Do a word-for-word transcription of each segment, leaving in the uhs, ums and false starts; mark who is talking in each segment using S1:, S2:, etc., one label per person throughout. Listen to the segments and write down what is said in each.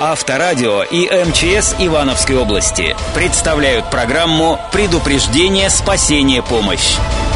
S1: Авторадио и МЧС Ивановской области представляют программу «Предупреждение, спасение, помощь».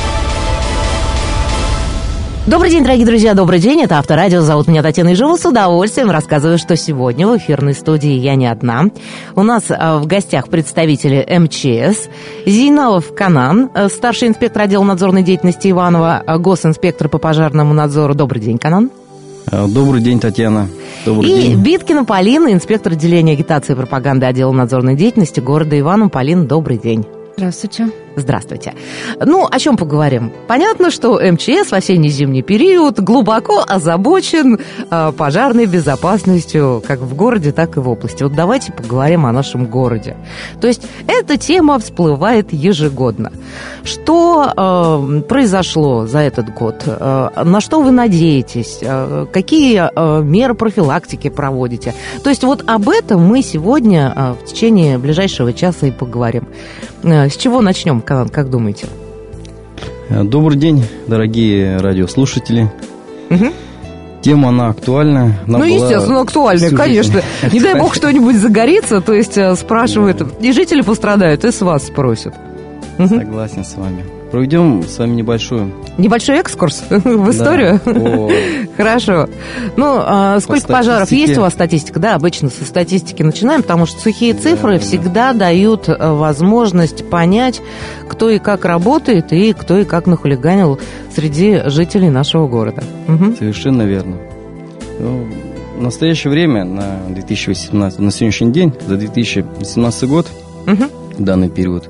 S2: Добрый день, дорогие друзья, добрый день, это Авторадио, зовут меня Татьяна Ижова, с удовольствием рассказываю, что сегодня в эфирной студии я не одна. У нас в гостях представители МЧС, Зейналов Канан, старший инспектор отдела надзорной деятельности Иваново, госинспектор по пожарному надзору. Добрый день, Канан.
S3: Добрый день, Татьяна. Добрый
S2: и
S3: день.
S2: Биткина Полина, инспектор отделения агитации и пропаганды отдела надзорной деятельности города Иваново. Полина, добрый день.
S4: Здравствуйте.
S2: Здравствуйте. Ну, о чем поговорим? Понятно, что МЧС в осенне-зимний период глубоко озабочен э, пожарной безопасностью как в городе, так и в области. Вот давайте поговорим о нашем городе. То есть эта тема всплывает ежегодно. Что э, произошло за этот год? Э, на что вы надеетесь? Э, какие э, меры профилактики проводите? То есть вот об этом мы сегодня э, в течение ближайшего часа и поговорим. Э, с чего начнем? Как думаете?
S3: Добрый день, дорогие радиослушатели.
S2: Угу.
S3: Тема, она актуальна. Она
S2: ну, естественно, актуальная, конечно. Не дай бог что-нибудь загорится, то есть спрашивают, и жители пострадают, и с вас спросят.
S3: Согласен с вами. Проведем с вами небольшую...
S2: Небольшой экскурс в историю?
S3: Да, по...
S2: Хорошо. Ну, а сколько
S3: по
S2: пожаров есть у вас статистика? Да, обычно со статистики начинаем, потому что сухие цифры да, всегда да. дают возможность понять, кто и как работает, и кто и как нахулиганил среди жителей нашего города. Угу.
S3: Совершенно верно. Ну, в настоящее время, на две тысячи восемнадцатый, на сегодняшний день, за две тысячи восемнадцатый год, угу. данный период,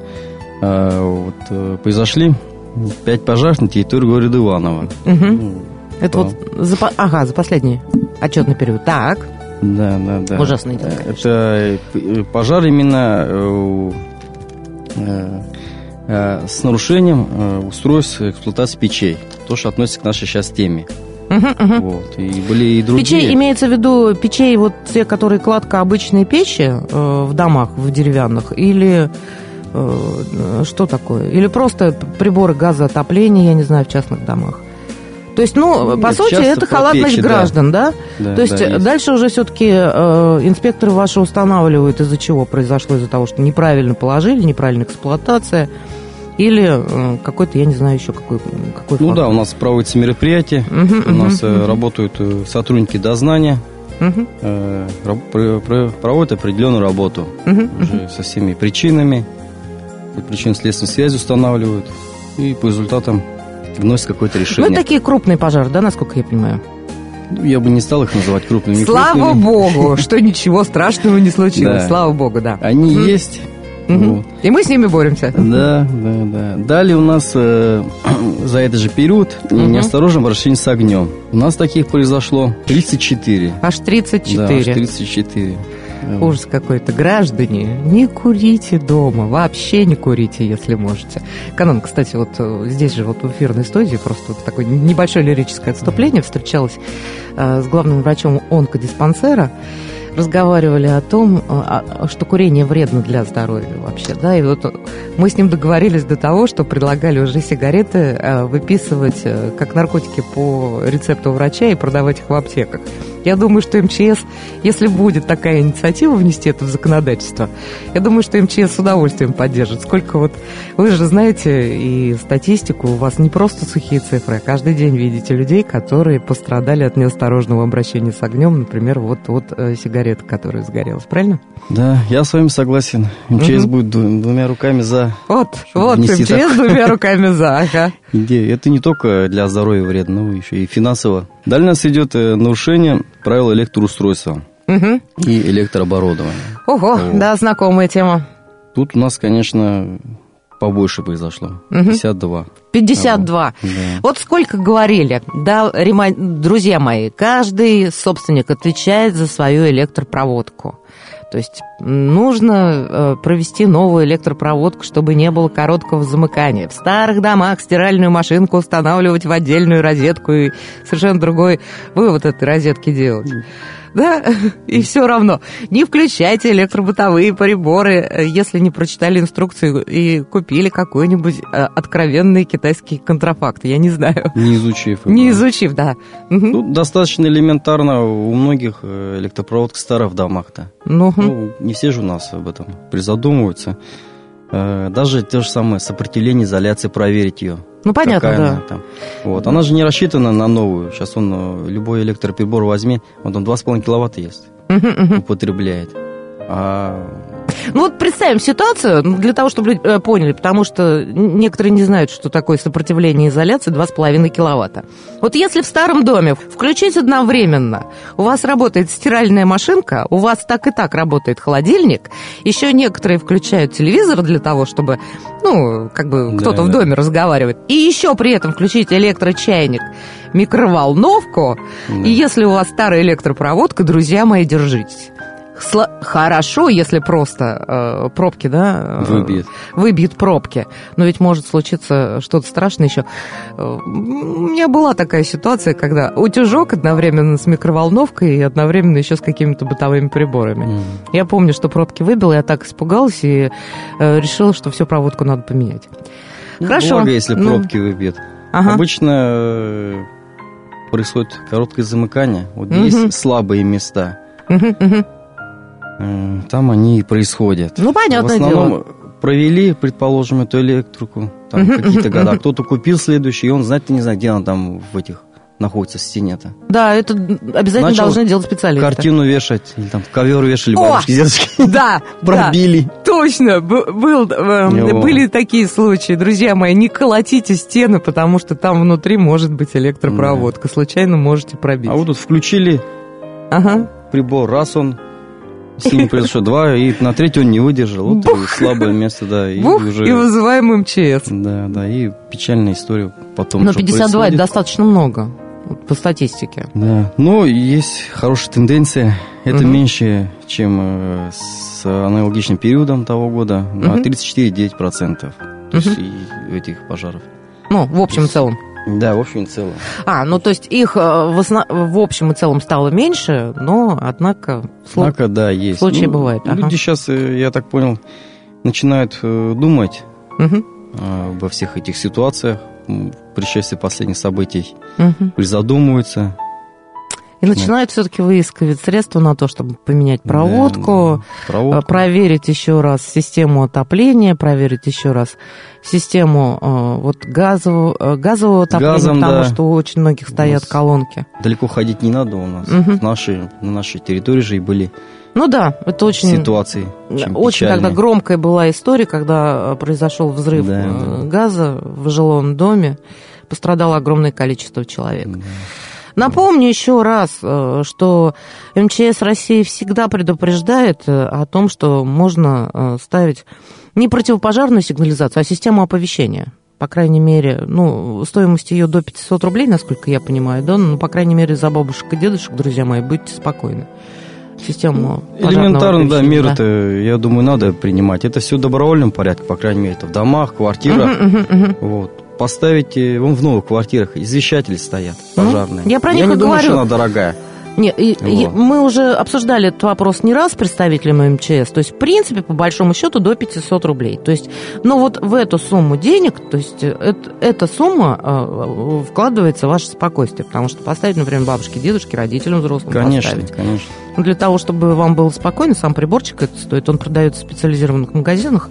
S3: вот, произошли пять пожаров на территории города Иваново.
S2: Угу. Ну, это по... вот за, ага, за последний отчетный период. Так.
S3: Да, да, да.
S2: Ужасное дело, конечно.
S3: Это пожар именно э, э, э, с нарушением э, устройств эксплуатации печей. То, что относится к нашей сейчас теме.
S2: Угу, угу.
S3: Вот. И были и другие.
S2: Печей имеется в виду печей, вот те, которые кладка обычные печи э, в домах, в деревянных, или... Что такое? Или просто приборы газоотопления, я не знаю, в частных домах? То есть, ну, Нет, по сути, это халатность печи, граждан, да? да?
S3: да
S2: То есть,
S3: да,
S2: дальше есть. Уже все-таки э, инспекторы ваши устанавливают, из-за чего произошло, из-за того, что неправильно положили, неправильная эксплуатация, или э, какой-то, я не знаю, еще какой, какой
S3: Ну
S2: фактор.
S3: да, у нас проводятся мероприятия, uh-huh, у нас uh-huh, uh-huh. работают сотрудники дознания, uh-huh. э, проводят определенную работу uh-huh, уже uh-huh. со всеми причинами. Причины следственной связи устанавливают и по результатам вносят какое-то решение.
S2: Ну, это такие крупные пожары, да, насколько я понимаю?
S3: Ну, я бы не стал их называть крупными.
S2: Слава
S3: крупными.
S2: Богу, что ничего страшного не случилось. Слава Богу, да.
S3: Они есть.
S2: И мы с ними боремся.
S3: Да, да, да. Далее у нас за этот же период неосторожное обращение с огнем. У нас таких произошло тридцать четыре.
S2: Аж тридцать четыре.
S3: Да, аж тридцать четыре.
S2: Ужас какой-то. Граждане, не курите дома. Вообще не курите, если можете. Канон, кстати, вот здесь же вот в эфирной студии просто вот такое небольшое лирическое отступление. Встречалась э, с главным врачом онкодиспансера. Разговаривали о том, что курение вредно для здоровья вообще, да, и вот мы с ним договорились до того, что предлагали уже сигареты выписывать как наркотики по рецепту врача и продавать их в аптеках. Я думаю, что МЧС, если будет такая инициатива внести это в законодательство, я думаю, что МЧС с удовольствием поддержит. Сколько вот, вы же знаете и статистику, у вас не просто сухие цифры, а каждый день видите людей, которые пострадали от неосторожного обращения с огнем, например, вот от сигарет, которая сгорелась, правильно?
S3: Да, я с вами согласен. МЧС угу. будет двумя руками за.
S2: Вот, вот, МЧС так... двумя руками за, ага.
S3: Идея. Это не только для здоровья вредно, но еще и финансово. Далее у нас идет нарушение правил электроустройства угу. и электрооборудования.
S2: Ого, вот. Да, знакомая тема.
S3: Тут у нас, конечно, побольше произошло. пятьдесят два.
S2: пятьдесят два.
S3: Да.
S2: Вот сколько говорили, да, друзья мои, каждый собственник отвечает за свою электропроводку. То есть нужно провести новую электропроводку, чтобы не было короткого замыкания. В старых домах стиральную машинку устанавливать в отдельную розетку и совершенно другой вывод этой розетки делать. да, и все равно. Не включайте электробытовые приборы, если не прочитали инструкцию и купили какой-нибудь откровенный китайский контрафакт, я не знаю.
S3: Не изучив.
S2: Не изучив, да.
S3: Тут достаточно элементарно, у многих электропроводка старая в домах-то. Ну, ну, не все же у нас об этом призадумываются. Даже то же самое сопротивление изоляции, проверить ее.
S2: Ну, понятно, да.
S3: Она, там. Вот. Она же не рассчитана на новую. Сейчас он, любой электроприбор возьми, он там два с половиной киловатта есть, uh-huh, uh-huh. употребляет. А...
S2: Ну вот представим ситуацию, для того, чтобы люди поняли, потому что некоторые не знают, что такое сопротивление изоляции два с половиной киловатта. Вот если в старом доме включить одновременно, у вас работает стиральная машинка, у вас так и так работает холодильник, еще некоторые включают телевизор для того, чтобы, ну, как бы да, кто-то да. в доме разговаривает, и еще при этом включить электрочайник, микроволновку, да. и если у вас старая электропроводка, друзья мои, держитесь. Хорошо, если просто э, пробки, да,
S3: выбьет.
S2: выбьет пробки. Но ведь может случиться что-то страшное еще. У меня была такая ситуация, когда утюжок одновременно с микроволновкой и одновременно еще с какими-то бытовыми приборами. Mm. Я помню, что пробки выбила, я так испугалась и э, решила, что всю проводку надо поменять.
S3: Ну,
S2: Хорошо.
S3: Благо, если ну... пробки выбьет. Ага. Обычно происходит короткое замыкание. Вот mm-hmm. есть слабые места. Mm-hmm. Там они и происходят.
S2: Ну, понятное дело. В основном
S3: дело. Провели, предположим, эту электрику, там uh-huh, какие-то uh-huh, года, uh-huh. кто-то купил следующий, и он, знаете, не знает, где он там в этих находится в стене-то.
S2: Да, это обязательно начал должны делать специалисты.
S3: Картину вешать, или там ковер вешали, бабушки, дедушки.
S2: Да,
S3: пробили.
S2: Да, точно, был, э, были такие случаи. Друзья мои, не колотите стены, потому что там внутри может быть электропроводка. Да. Случайно можете пробить.
S3: А вот тут включили ага. прибор, раз он с ним произошло два, и на третий он не выдержал. Вот Бух. слабое место, да.
S2: И, Бух, уже... и вызываем эм че эс.
S3: Да, да, и печальная история потом.
S2: Но пятьдесят два это достаточно много, по статистике.
S3: Да, но есть хорошая тенденция. Это угу. меньше, чем с аналогичным периодом того года, угу. на тридцать четыре целых девять десятых процента. То есть угу. этих пожаров.
S2: Ну, в общем и целом.
S3: Да, в общем и целом.
S2: А, ну то есть их в, основ... в общем и целом стало меньше, но, однако,
S3: однако слу... да, есть.
S2: случаи
S3: ну,
S2: бывают.
S3: Люди ага. сейчас, я так понял, начинают думать угу. обо всех этих ситуациях, при счастье последних событий, угу. призадумываются.
S2: И начинают все-таки выискивать средства на то, чтобы поменять проводку,
S3: да, да. проводку,
S2: проверить еще раз систему отопления, проверить еще раз систему вот, газового, газового отопления, Газом, потому да. что у очень многих стоят колонки.
S3: Далеко ходить не надо у нас. Угу. В нашей, на нашей территории же и были
S2: ну да, это очень,
S3: ситуации.
S2: Очень тогда громкая была история, когда произошел взрыв да, да. газа в жилом доме, пострадало огромное количество человек. Да. Напомню еще раз, что эм че эс России всегда предупреждает о том, что можно ставить не противопожарную сигнализацию, а систему оповещения. По крайней мере, ну, стоимость ее до пятьсот рублей, насколько я понимаю, да, ну, по крайней мере, за бабушек и дедушек, друзья мои, будьте спокойны. Систему
S3: элементарно, да, меры-то, да. я думаю, надо принимать. Это все в добровольном порядке, по крайней мере, это в домах, квартирах, uh-huh, uh-huh, uh-huh. вот. Поставить, вон в новых квартирах извещатели стоят пожарные.
S2: Ну, я про них
S3: я не
S2: и
S3: думаю,
S2: говорю.
S3: что она дорогая.
S2: Нет, вот. Мы уже обсуждали этот вопрос не раз с представителями эм че эс. То есть, в принципе, по большому счету, до пятьсот рублей. То есть, но вот в эту сумму денег, то есть, это, эта сумма э, вкладывается в ваше спокойствие. Потому что поставить, например, бабушке, дедушке, родителям взрослым
S3: конечно,
S2: поставить.
S3: Конечно,
S2: конечно. Для того, чтобы вам было спокойно, сам приборчик это стоит. Он продается в специализированных магазинах,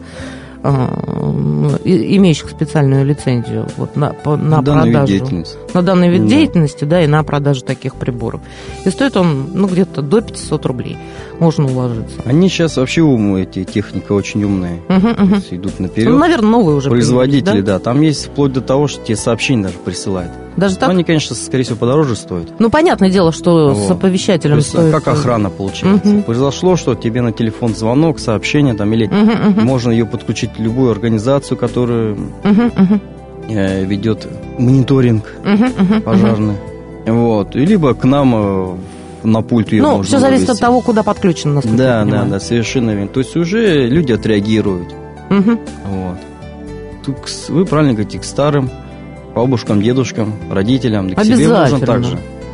S2: имеющих специальную лицензию вот, на, по, на, на продажу, на данный вид да. деятельности, да, и на продажу таких приборов. И стоит он, ну, где-то до пятьсот рублей. Можно уложиться.
S3: Они сейчас вообще умные, эти техника очень умные. Угу, угу. Идут наперед.
S2: Ну, наверное, новые уже.
S3: Производители, да? да. Там есть вплоть до того, что тебе сообщения даже присылают.
S2: Даже так?
S3: Но они, конечно, скорее всего, подороже стоят.
S2: Ну, понятное дело, что вот. с оповещателем
S3: есть,
S2: стоит...
S3: Как охрана получается. Угу. Произошло, что тебе на телефон звонок, сообщение, там, или угу, угу. можно ее подключить в любую организацию, которая угу, угу. Э, ведет мониторинг угу, угу, пожарный. Угу. Вот. И либо к нам на пульт ее
S2: ну,
S3: можно
S2: все зависит
S3: вывести.
S2: от того, куда подключено, насколько
S3: да,
S2: я понимаю.
S3: Да, да, совершенно верно. То есть уже люди отреагируют.
S2: Угу.
S3: Вот. Тут вы правильно говорите, к старым бабушкам, дедушкам, родителям, да к себе можно также.
S2: Ну,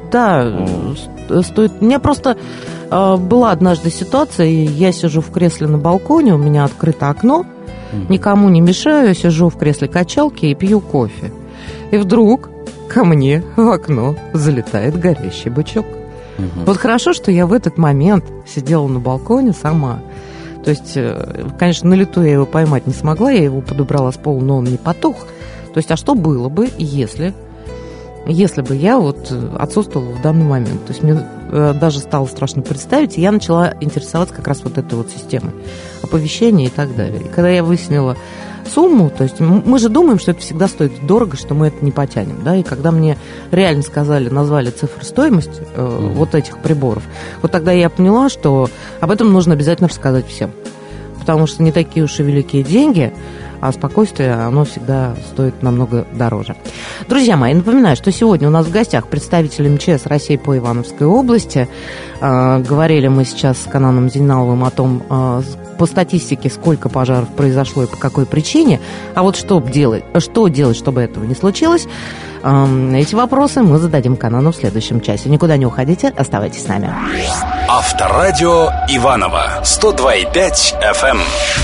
S2: да, О. стоит. У меня просто э, была однажды ситуация, я сижу в кресле на балконе, у меня открыто окно, mm. никому не мешаю, я сижу в кресле качалки и пью кофе. И вдруг ко мне в окно залетает горящий бычок. Mm-hmm. Вот хорошо, что я в этот момент сидела на балконе сама. То есть, конечно, на лету я его поймать не смогла, я его подобрала с пола, но он не потух. То есть, а что было бы, если, если бы я вот отсутствовала в данный момент? То есть, мне даже стало страшно представить, и я начала интересоваться как раз вот этой вот системой оповещения и так далее. И когда я выяснила сумму, то есть мы же думаем, что это всегда стоит дорого, что мы это не потянем, да, и когда мне реально сказали, назвали цифры стоимости э, mm-hmm. вот этих приборов, вот тогда я поняла, что об этом нужно обязательно рассказать всем, потому что не такие уж и великие деньги, а спокойствие, оно всегда стоит намного дороже. Друзья мои, напоминаю, что сегодня у нас в гостях представитель эм че эс России по Ивановской области. Э, говорили мы сейчас с Кананом Зейналовым о том, э, по статистике, сколько пожаров произошло и по какой причине. А вот что делать, что делать, чтобы этого не случилось, э, эти вопросы мы зададим Канану в следующем часе. Никуда не уходите, оставайтесь с нами.
S1: Авторадио Иваново сто два и пять эф эм.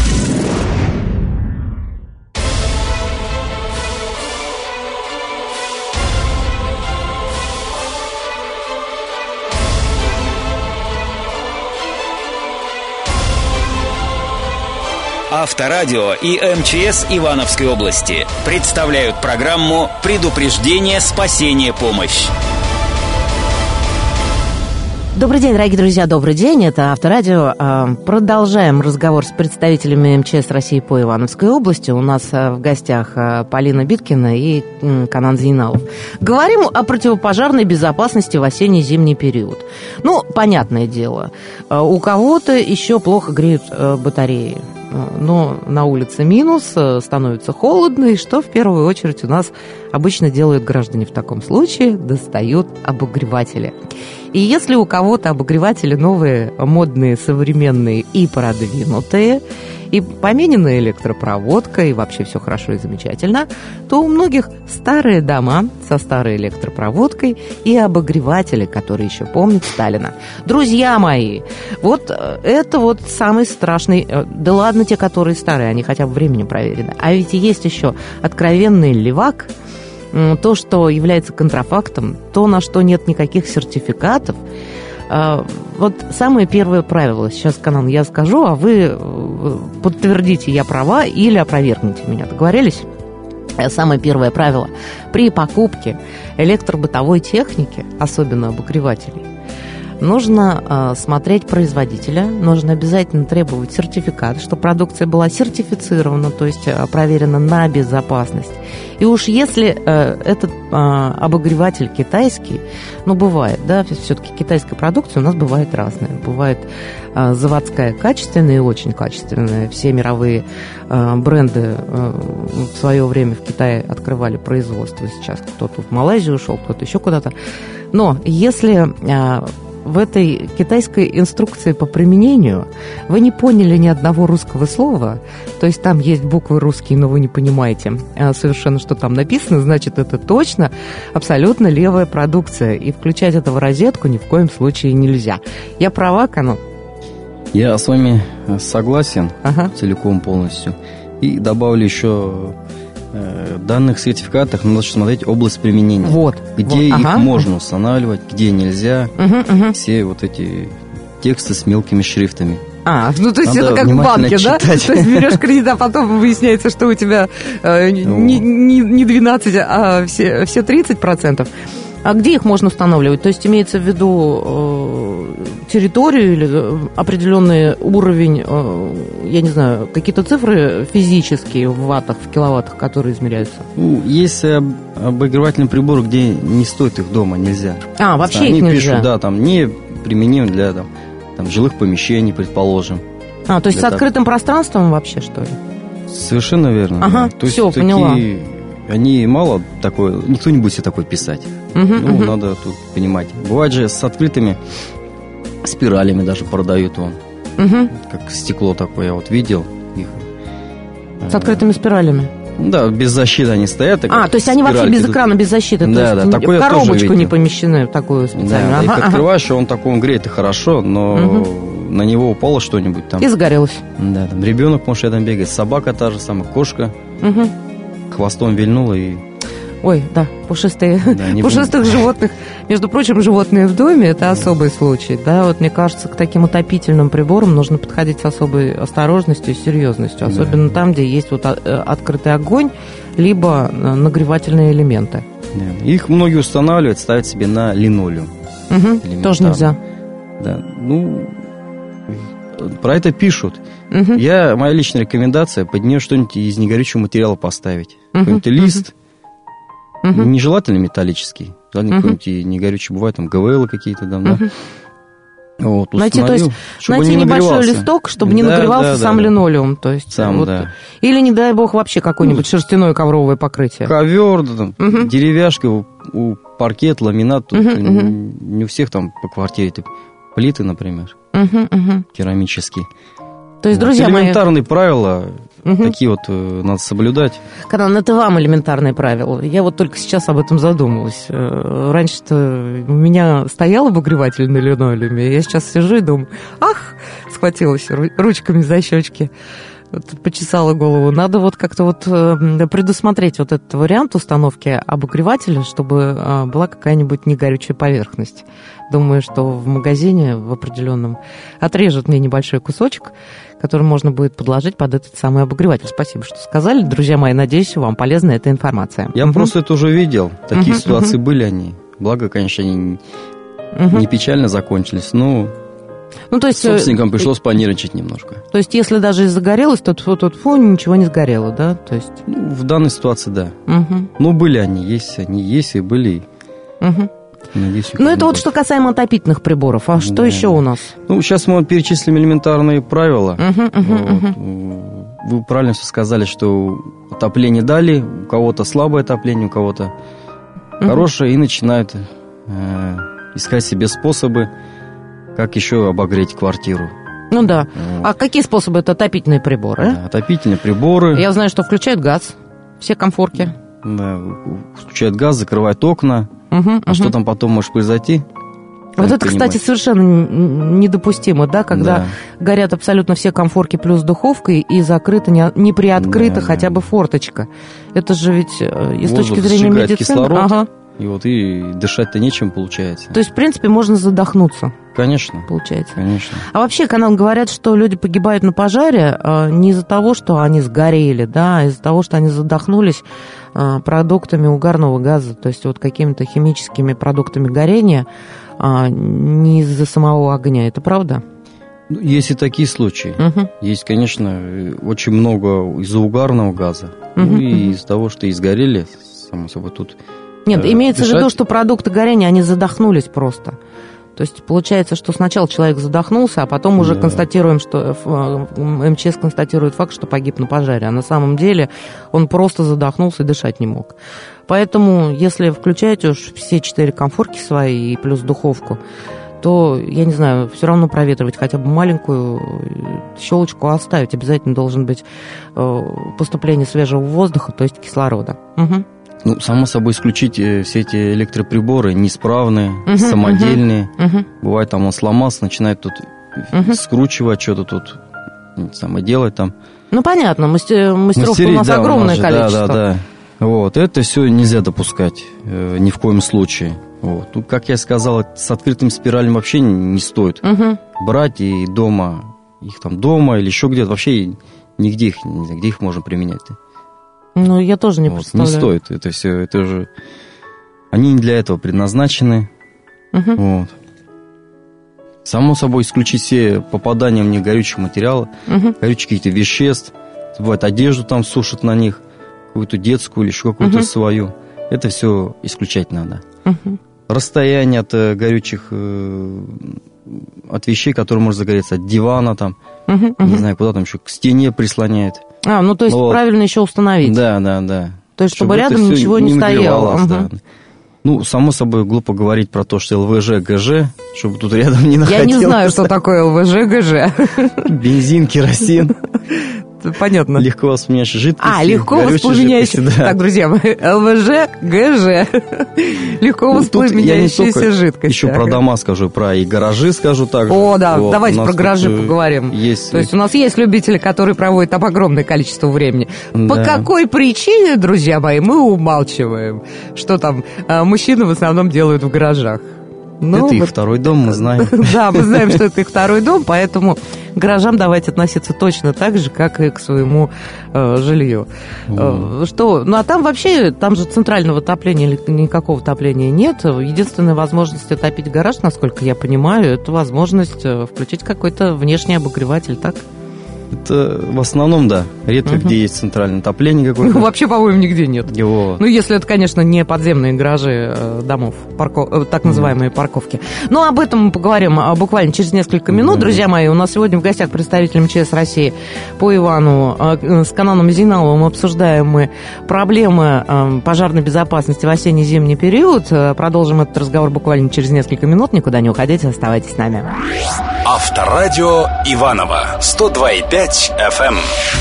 S1: Авторадио и эм че эс Ивановской области представляют программу «Предупреждение, спасение, помощь».
S2: Добрый день, дорогие друзья, добрый день. Это Авторадио. Продолжаем разговор с представителями эм че эс России по Ивановской области. У нас в гостях Полина Биткина и Канан Зейналов. Говорим о противопожарной безопасности в осенне-зимний период. Ну, понятное дело, у кого-то еще плохо греют батареи. Но на улице минус, становится холодно, и что в первую очередь у нас обычно делают граждане в таком случае? Достают обогреватели. И если у кого-то обогреватели новые, модные, современные и продвинутые, и поменена электропроводка, и вообще все хорошо и замечательно, то у многих старые дома со старой электропроводкой и обогреватели, которые еще помнят Сталина. Друзья мои, вот это вот самый страшный... Да ладно, те, которые старые, они хотя бы временем проверены. А ведь есть еще откровенный левак, то, что является контрафактом, то, на что нет никаких сертификатов. Вот самое первое правило, сейчас, Канан, я скажу, а вы подтвердите, я права, или опровергните меня. Договорились? Самое первое правило. При покупке электробытовой техники, особенно обогревателей, нужно э, смотреть производителя, нужно обязательно требовать сертификат, что продукция была сертифицирована, то есть э, проверена на безопасность. И уж если э, этот э, обогреватель китайский, ну, бывает, да, все-таки китайская продукция у нас бывает разная. Бывает э, заводская качественная и очень качественная. Все мировые э, бренды э, в свое время в Китае открывали производство. Сейчас кто-то в Малайзию ушел, кто-то еще куда-то. Но если... Э, в этой китайской инструкции по применению вы не поняли ни одного русского слова, то есть там есть буквы русские, но вы не понимаете совершенно, что там написано, значит, это точно абсолютно левая продукция, и включать это в розетку ни в коем случае нельзя. Я права, Канон?
S3: Я с вами согласен, ага. целиком, полностью. И добавлю еще... В данных сертификатах надо смотреть область применения.
S2: Вот,
S3: где
S2: вот,
S3: их
S2: ага.
S3: можно устанавливать, где нельзя.
S2: Угу, угу.
S3: Все вот эти тексты с мелкими шрифтами.
S2: А, ну то есть
S3: надо
S2: это как в банке,
S3: читать.
S2: Да? То есть берешь кредит, а потом выясняется, что у тебя э, не, не, не двенадцать, а все, все тридцать процентов. А где их можно устанавливать? То есть имеется в виду э, территорию или определенный уровень, э, я не знаю, какие-то цифры физические в ваттах, в киловаттах, которые измеряются?
S3: Ну, есть обогревательные приборы, где не стоит их дома, нельзя.
S2: А, вообще
S3: Они
S2: их нельзя?
S3: пишут, да, там не применим для там, там, жилых помещений, предположим.
S2: А, то есть с
S3: так.
S2: открытым пространством вообще, что ли?
S3: Совершенно верно.
S2: Ага,
S3: да. То
S2: все,
S3: есть
S2: поняла.
S3: Такие... Они мало такое, никто не будет себе такое писать.
S2: Uh-huh,
S3: ну,
S2: uh-huh.
S3: надо тут понимать. Бывает же с открытыми спиралями даже продают он.
S2: Uh-huh.
S3: Как стекло такое, я вот видел их.
S2: С открытыми спиралями?
S3: Да, без защиты они стоят.
S2: А, то есть они вообще без экрана, без защиты.
S3: Да, да, такое
S2: в коробочку не помещены, такую специальную.
S3: Да,
S2: ага,
S3: их
S2: ага.
S3: открываешь, он такой, он греет и хорошо, но угу. на него упало что-нибудь там.
S2: И загорелось.
S3: Да, там ребенок может рядом бегать, собака та же самая, кошка.
S2: Угу.
S3: Хвостом вильнула и...
S2: Ой, да, пушистые,
S3: да,
S2: пушистых животных. Между прочим, животные в доме – это особый случай. Да? Вот мне кажется, к таким отопительным приборам нужно подходить с особой осторожностью и серьезностью. Особенно да. там, где есть вот открытый огонь, либо нагревательные элементы.
S3: Да. Их многие устанавливают, ставят себе на линолеум.
S2: Угу, тоже нельзя.
S3: Да, ну, про это пишут. Угу. Я, моя личная рекомендация, под нее что-нибудь из негорючего материала поставить. Угу. Какой-нибудь лист. Uh-huh. Нежелательно металлический, желательно uh-huh. какой-нибудь негорючий, бывает там ГВЛ какие-то, да, uh-huh. вот,
S2: найти, то есть, найти не небольшой листок, чтобы не да, нагревался да, сам да, линолеум, то есть,
S3: сам,
S2: вот,
S3: да.
S2: или, не дай бог, вообще какое-нибудь шерстяное ковровое покрытие.
S3: Ковер, да, там, uh-huh. деревяшка, у, у паркет, ламинат, тут uh-huh, uh-huh. Не, не у всех там по квартире плиты, например, uh-huh, uh-huh. керамические.
S2: То есть, друзья мои...
S3: Элементарные правила, угу. такие вот э, надо соблюдать.
S2: Канан, это вам элементарные правила. Я вот только сейчас об этом задумалась. Раньше-то у меня стоял обогреватель на линолеуме, я сейчас сижу и думаю, ах, схватилась ручками за щечки, вот, почесала голову. Надо вот как-то вот предусмотреть вот этот вариант установки обогревателя, чтобы была какая-нибудь негорючая поверхность. Думаю, что в магазине в определенном отрежут мне небольшой кусочек, который можно будет подложить под этот самый обогреватель. Спасибо, что сказали. Друзья мои, надеюсь, вам полезна эта информация.
S3: Я угу. просто это уже видел. Такие
S2: угу,
S3: ситуации
S2: угу.
S3: были они. Благо, конечно, они
S2: угу.
S3: не печально закончились, но
S2: ну, то есть,
S3: собственникам пришлось понервничать немножко.
S2: То есть, если даже и загорелось, то фу-фу-фу, ничего не сгорело, да? То есть...
S3: ну, в данной ситуации, да.
S2: Угу.
S3: Ну, были они, есть они, есть и были.
S2: Угу.
S3: Надеюсь,
S2: ну, это вот что касаемо отопительных приборов. А что да. еще у нас?
S3: Ну, сейчас мы перечислим элементарные правила.
S2: Uh-huh, uh-huh,
S3: вот.
S2: uh-huh.
S3: Вы правильно все сказали, что отопление дали, у кого-то слабое отопление, у кого-то uh-huh. хорошее, и начинают э, искать себе способы, как еще обогреть квартиру.
S2: Ну да.
S3: Вот.
S2: А какие способы? Это отопительные приборы?
S3: Да, отопительные приборы.
S2: Я знаю, что включают газ, все комфорки.
S3: Да, включают газ, закрывают окна.
S2: Угу,
S3: а
S2: угу.
S3: что там потом может произойти?
S2: Вот это, понимать. Кстати, совершенно недопустимо, да, когда
S3: да.
S2: горят абсолютно все комфорки плюс духовка и закрыта, не, не приоткрыта
S3: да,
S2: хотя
S3: да.
S2: бы форточка. Это же ведь из
S3: воздух
S2: точки зрения медицины...
S3: кислород,
S2: ага.
S3: и вот и дышать-то нечем получается.
S2: То есть, в принципе, можно задохнуться.
S3: Конечно.
S2: Получается.
S3: Конечно.
S2: А вообще, канал говорят, что люди погибают на пожаре не из-за того, что они сгорели, да, а из-за того, что они задохнулись продуктами угарного газа, то есть вот какими-то химическими продуктами горения, не из-за самого огня. Это правда?
S3: Ну, есть и такие случаи.
S2: Угу.
S3: Есть, конечно, очень много из-за угарного газа, угу. ну и из-за того, что и сгорели, само собой, тут...
S2: Нет,
S3: э,
S2: имеется
S3: дышать...
S2: в виду, что продукты горения, они задохнулись просто. То есть получается, что сначала человек задохнулся, а потом уже да. констатируем, что эм че эс констатирует факт, что погиб на пожаре. А на самом деле он просто задохнулся и дышать не мог. Поэтому, если включаете уж все четыре комфорки свои и плюс духовку, то, я не знаю, все равно проветривать хотя бы маленькую щелочку оставить. Обязательно должен быть поступление свежего воздуха, то есть кислорода. Угу.
S3: Ну, само собой, исключить все эти электроприборы неисправные, uh-huh, самодельные.
S2: Uh-huh.
S3: Бывает, там он сломался, начинает тут uh-huh. скручивать, что-то тут самое делать там.
S2: Ну, понятно, мастер, мастеров
S3: Мастерить,
S2: у нас
S3: да,
S2: огромное
S3: у нас же,
S2: количество.
S3: Да, да, да. Вот, это все нельзя допускать э, ни в коем случае. Вот. Ну, как я сказал, с открытым спиралем вообще не, не стоит uh-huh. брать и дома, их там дома или еще где-то, вообще нигде их, не знаю, где их можно применять-то.
S2: Ну, я тоже не
S3: вот,
S2: представляю.
S3: Не стоит это все, это же... Они не для этого предназначены.
S2: Uh-huh.
S3: Вот. Само собой, исключить все попадания в них горючих материалов, uh-huh. горючих каких-то веществ. Бывает, одежду там сушат на них, какую-то детскую или еще какую-то uh-huh. свою. Это все исключать надо.
S2: Uh-huh.
S3: Расстояние от э, горючих... Э, от вещей, которые может загореться, от дивана там,
S2: uh-huh. Uh-huh.
S3: не знаю, куда там еще, к стене прислоняет.
S2: А, ну то есть вот. Правильно еще установить.
S3: Да, да, да.
S2: То есть, чтобы, чтобы рядом ничего не, не стояло. Угу.
S3: Да. Ну, само собой, глупо говорить про то, что эл вэ жэ, гэ жэ, чтобы тут рядом не находилось.
S2: Я не знаю, что такое эл вэ жэ, гэ жэ.
S3: Бензин, керосин.
S2: понятно.
S3: Легко воспламеняющие жидкости.
S2: А, легко воспламеняющиеся. Да. Так, друзья мои, ЛВЖ, ГЖ. Легко воспламеняющиеся жидкости.
S3: Еще про дома скажу, про и гаражи скажу также.
S2: О, да, вот, давайте про гаражи поговорим.
S3: Есть...
S2: То есть у нас есть любители, которые проводят там огромное количество времени. Да. По какой причине, друзья мои, мы умалчиваем, что там мужчины в основном делают в гаражах?
S3: Ну, это их вот, второй дом, мы знаем.
S2: Да, мы знаем, что это их второй дом, поэтому к гаражам давайте относиться точно так же, как и к своему э, жилью. Mm. Э, что, ну, а там вообще, там же центрального отопления или никакого отопления нет. Единственная возможность отопить гараж, насколько я понимаю, это возможность включить какой-то внешний обогреватель, так?
S3: Это в основном, да. Редко угу. где есть центральное отопление какое-то.
S2: Ну, вообще, по-моему, нигде нет.
S3: Его...
S2: Ну, если это, конечно, не подземные гаражи э, домов, парко... э, так называемые угу. парковки. Но об этом мы поговорим а, буквально через несколько минут. Угу. Друзья мои, у нас сегодня в гостях представитель МЧС России по Ивану э, с Кананом Зейналовым обсуждаем мы проблемы э, пожарной безопасности в осенне-зимний период. Э, продолжим этот разговор буквально через несколько минут. Никуда не уходите, оставайтесь с нами.
S4: Авторадио Иваново сто два и пять эф эм.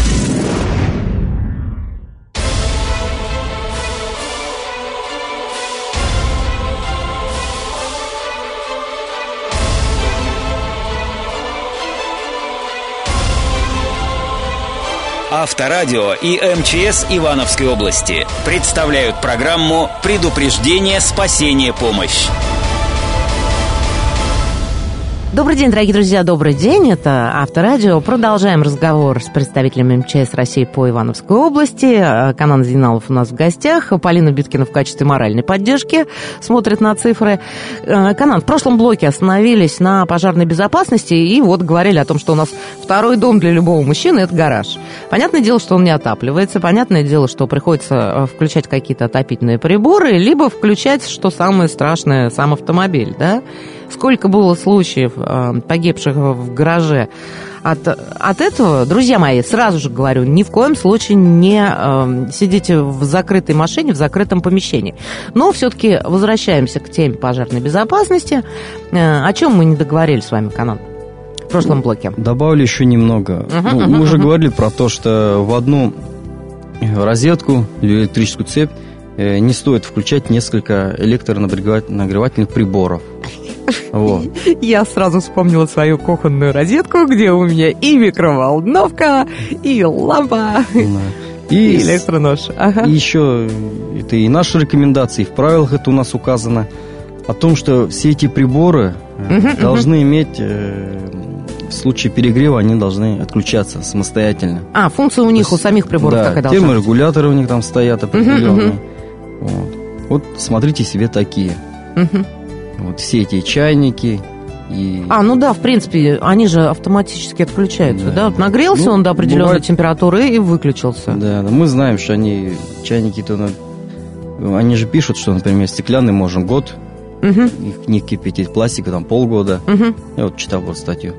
S4: Авторадио и МЧС Ивановской области представляют программу «Предупреждение, спасение, помощь».
S2: Добрый день, дорогие друзья, добрый день. Это Авторадио. Продолжаем разговор с представителем МЧС России по Ивановской области. Канан Зейналов у нас в гостях. Полина Биткина в качестве моральной поддержки смотрит на цифры. Канан, в прошлом блоке остановились на пожарной безопасности и вот говорили о том, что у нас второй дом для любого мужчины – это гараж. Понятное дело, что он не отапливается. Понятное дело, что приходится включать какие-то отопительные приборы, либо включать, что самое страшное, сам автомобиль, да? Сколько было случаев э, погибших в гараже от, от этого, друзья мои, сразу же говорю, ни в коем случае не э, сидите в закрытой машине, в закрытом помещении. Но все-таки возвращаемся к теме пожарной безопасности. Э, о чем мы не договорили с вами, Канан, в прошлом блоке?
S3: Добавлю еще немного. Uh-huh, ну, uh-huh, мы уже uh-huh. говорили про то, что в одну розетку или электрическую цепь э, не стоит включать несколько электронагревательных приборов. Вот.
S2: Я сразу вспомнила свою кухонную розетку, где у меня и микроволновка, и лампа, да. и, и электронож. Ага.
S3: И еще это и наши рекомендации, и в правилах это у нас указано, о том, что все эти приборы uh-huh, должны uh-huh. иметь, э, в случае перегрева, они должны отключаться самостоятельно.
S2: А, функция у них, есть, у самих приборов
S3: да,
S2: какая должна быть?
S3: Терморегуляторы у них там стоят определенные. Uh-huh, uh-huh. Вот. вот смотрите себе такие. Uh-huh. Вот все эти чайники и...
S2: А, ну да, в принципе, они же автоматически отключаются, да? да? Вот нагрелся ну, он до определенной бывает... температуры и выключился.
S3: Да, да, мы знаем, что они, чайники-то, они же пишут, что, например, стеклянный можно год, угу. их не кипятить, пластика там полгода. Угу. Я вот читал вот статью.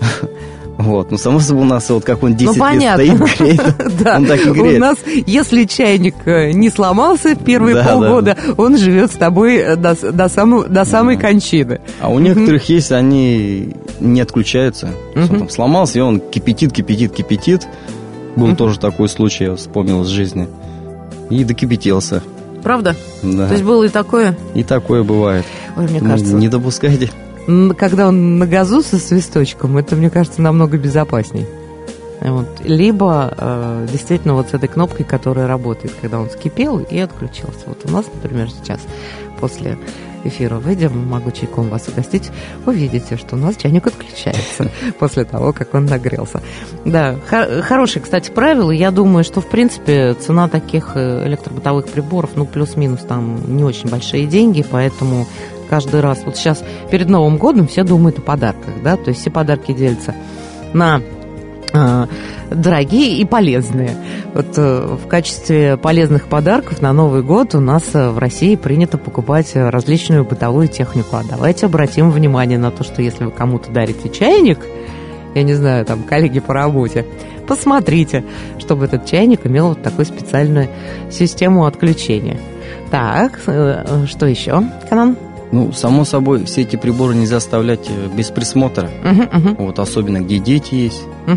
S3: Вот, ну, само собой, у нас вот как он десять
S2: ну,
S3: лет стоит, греет,
S2: да.
S3: он так и греет.
S2: У нас, если чайник не сломался в первые да, полгода, да. он живет с тобой до, до, самого, до самой да. кончины.
S3: А у некоторых есть, они не отключаются. Он там сломался, и он кипятит, кипятит, кипятит. Был тоже такой случай, я вспомнил из жизни. И докипятился.
S2: Правда?
S3: Да.
S2: То есть было и такое?
S3: И такое бывает.
S2: Ой, мне кажется...
S3: Не допускайте.
S2: Когда он на газу со свисточком, это, мне кажется, намного безопасней. Вот. Либо э, действительно вот с этой кнопкой, которая работает, когда он вскипел и отключился. Вот у нас, например, сейчас после эфира выйдем, могу чайком вас угостить, увидите, что у нас чайник отключается после того, как он нагрелся. Да, хорошее, кстати, правило. Я думаю, что, в принципе, цена таких электробытовых приборов, ну, плюс-минус, там не очень большие деньги, поэтому каждый раз, вот сейчас перед Новым годом все думают о подарках, да, то есть все подарки делятся на э, дорогие и полезные. Вот э, в качестве полезных подарков на Новый год у нас э, в России принято покупать различную бытовую технику. А давайте обратим внимание на то, что если вы кому-то дарите чайник, я не знаю, там, коллеги по работе, посмотрите, чтобы этот чайник имел вот такую специальную систему отключения. Так, э, что еще, Канан?
S3: Ну, само собой, все эти приборы нельзя оставлять без присмотра. Uh-huh, uh-huh. Вот, особенно, где дети есть. Uh-huh.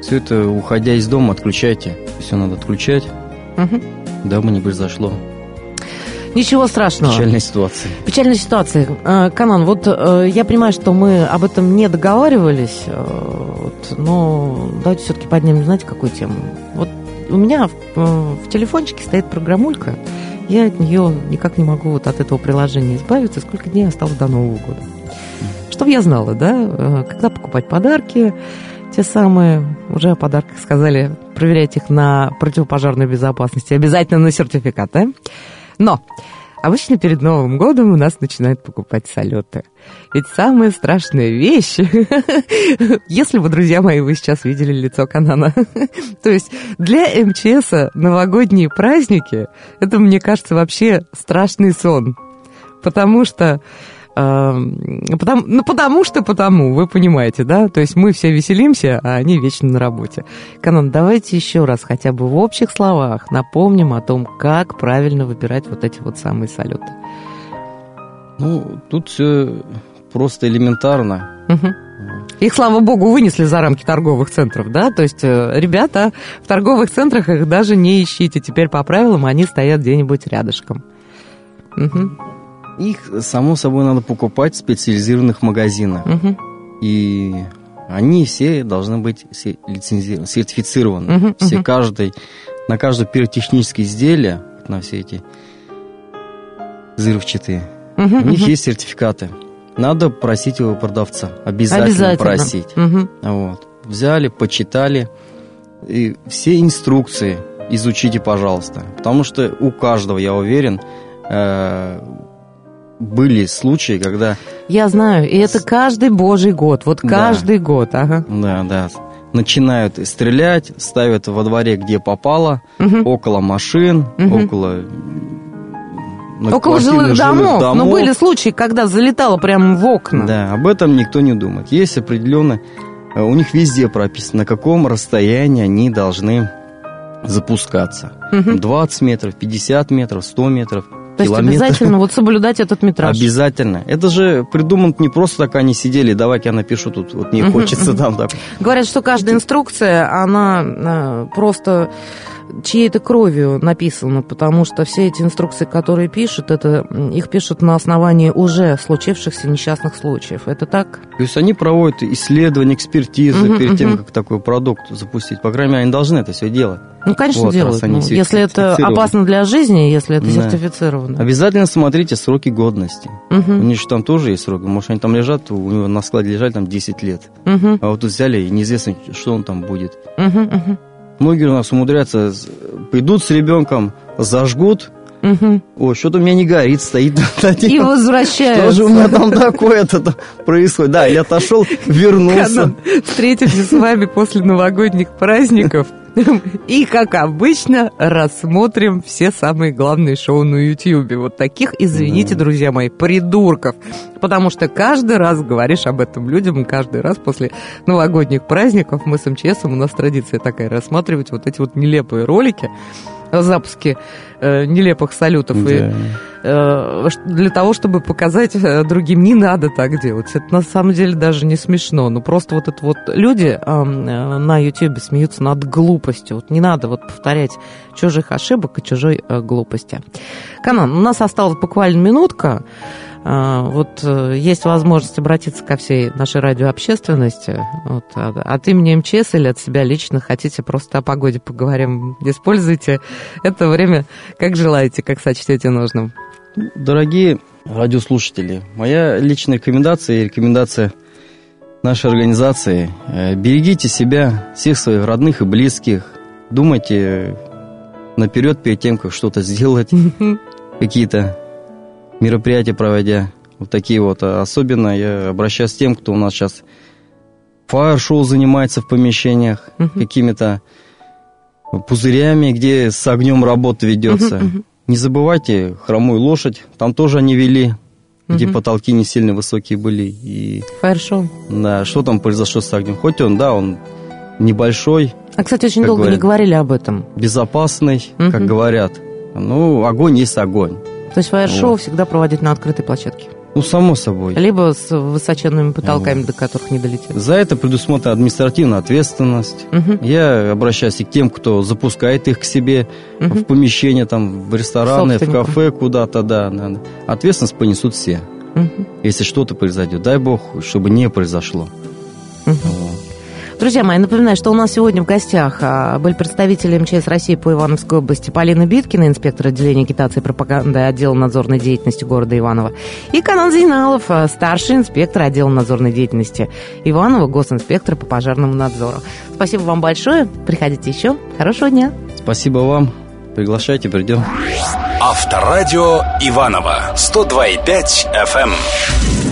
S3: Все это, уходя из дома, отключайте. Все надо отключать, угу. дабы не произошло.
S2: Ничего страшного.
S3: Печальная ситуация.
S2: Печальная ситуация. Канон, вот я понимаю, что мы об этом не договаривались, вот, но давайте все-таки поднимем, знаете, какую тему. Вот у меня в, в телефончике стоит программулька, я от нее никак не могу вот от этого приложения избавиться, сколько дней осталось до Нового года. Чтобы я знала, да, когда покупать подарки, те самые, уже о подарках сказали, проверять их на противопожарную безопасность, обязательно на сертификат, да? Но обычно перед Новым годом у нас начинают покупать салюты. Ведь самая страшная вещь, если бы, друзья мои, вы сейчас видели лицо Канана, то есть для эм че эса новогодние праздники, это, мне кажется, вообще страшный сон. Потому что... Потому, ну, потому что потому, вы понимаете, да? То есть мы все веселимся, а они вечно на работе. Канон, давайте еще раз хотя бы в общих словах напомним о том, как правильно выбирать вот эти вот самые салюты.
S3: Ну, тут все просто элементарно.
S2: Угу. Их, слава богу, вынесли за рамки торговых центров, да? То есть, ребята, в торговых центрах их даже не ищите. Теперь по правилам они стоят где-нибудь рядышком. Угу.
S3: Их, само собой, надо покупать в специализированных магазинах. Угу. И они все должны быть лицензированы, сертифицированы. Угу, все, угу. Каждый, на каждое пиротехническое изделие, на все эти взрывчатые, угу, у них угу. есть сертификаты. Надо просить его продавца. Обязательно, Обязательно. просить. Угу. Вот. Взяли, почитали. И все инструкции изучите, пожалуйста. Потому что у каждого, я уверен, э- были случаи, когда...
S2: Я знаю, и это каждый божий год, вот каждый да. год, ага.
S3: Да, да. Начинают стрелять, ставят во дворе, где попало, угу. около машин, угу. около...
S2: Около жилых домов. домов. Но были случаи, когда залетало прямо в окна.
S3: Да, об этом никто не думает. Есть определенно... У них везде прописано, на каком расстоянии они должны запускаться. Угу. двадцать метров, пятьдесят метров, сто метров.
S2: То есть
S3: километр.
S2: Обязательно вот соблюдать этот метраж.
S3: Обязательно. Это же придумано не просто так, они сидели, давайте я напишу тут, вот мне хочется там так.
S2: Говорят, что каждая инструкция, она просто чьей-то кровью написана, потому что все эти инструкции, которые пишут, это их пишут на основании уже случившихся несчастных случаев. Это так?
S3: То есть они проводят исследования, экспертизы uh-huh, перед uh-huh. тем, как такой продукт запустить. По крайней мере, они должны это все делать.
S2: Ну, конечно, вот, делают. Ну, если это опасно для жизни, если это да. сертифицировано.
S3: Обязательно смотрите сроки годности. Uh-huh. У них же там тоже есть сроки. Может, они там лежат, у него на складе лежали там десять лет. Uh-huh. А вот тут взяли, и неизвестно, что он там будет. Uh-huh, uh-huh. Многие у нас умудряются, придут с ребенком, зажгут, угу. ой, что-то у меня не горит, стоит.
S2: И возвращаются.
S3: Что же у меня там такое-то происходит? Да, я отошел, вернулся.
S2: Встретимся с вами после новогодних праздников. И, как обычно, рассмотрим все самые главные шоу на Ютьюбе. Вот таких, извините, да. друзья мои, придурков. Потому что каждый раз говоришь об этом людям, и каждый раз после новогодних праздников мы с эм че эсом, у нас традиция такая, рассматривать вот эти вот нелепые ролики, запуски э, нелепых салютов, да. и, э, для того, чтобы показать другим, не надо так делать. Это на самом деле даже не смешно. Ну, просто вот это вот люди э, на Ютьюбе смеются над глупостью. Вот не надо вот повторять чужих ошибок и чужой э, глупости. Канон, у нас осталась буквально минутка. Вот есть возможность обратиться ко всей нашей радиообщественности. Вот, от имени эм че эс или от себя лично хотите просто о погоде поговорим, используйте это время как желаете, как сочтете нужным.
S3: Дорогие радиослушатели, моя личная рекомендация и рекомендация нашей организации: берегите себя, всех своих родных и близких, думайте наперед перед тем, как что-то сделать, какие-то мероприятия проводя, вот такие вот. Особенно я обращаюсь к тем, кто у нас сейчас фаер-шоу занимается в помещениях, uh-huh. какими-то пузырями, где с огнем работа ведется. Uh-huh, uh-huh. Не забывайте хромую лошадь, там тоже они вели, uh-huh. где потолки не сильно высокие были. И,
S2: фаер-шоу.
S3: Да, что там произошло с огнем? Хоть он, да, он небольшой.
S2: А, кстати, очень долго говорят, не говорили об этом.
S3: Безопасный, uh-huh. как говорят. Ну, огонь есть огонь.
S2: То есть фаер-шоу вот. всегда проводить на открытой площадке?
S3: Ну, само собой.
S2: Либо с высоченными потолками, ну, до которых не долетит.
S3: За это предусмотрена административная ответственность. Угу. Я обращаюсь и к тем, кто запускает их к себе угу. в помещение, там, в рестораны, в кафе, куда-то, да. Ответственность понесут все. Угу. Если что-то произойдет, дай бог, чтобы не произошло.
S2: Угу. Вот. Друзья мои, напоминаю, что у нас сегодня в гостях были представители МЧС России по Ивановской области Полина Биткина, инспектор отделения агитации и пропаганды отдела надзорной деятельности города Иваново, и Канон Зейналов, старший инспектор отдела надзорной деятельности Иваново, госинспектор по пожарному надзору. Спасибо вам большое. Приходите еще. Хорошего дня.
S3: Спасибо вам. Приглашайте, придем.
S4: Авторадио Иваново сто два и пять эф эм.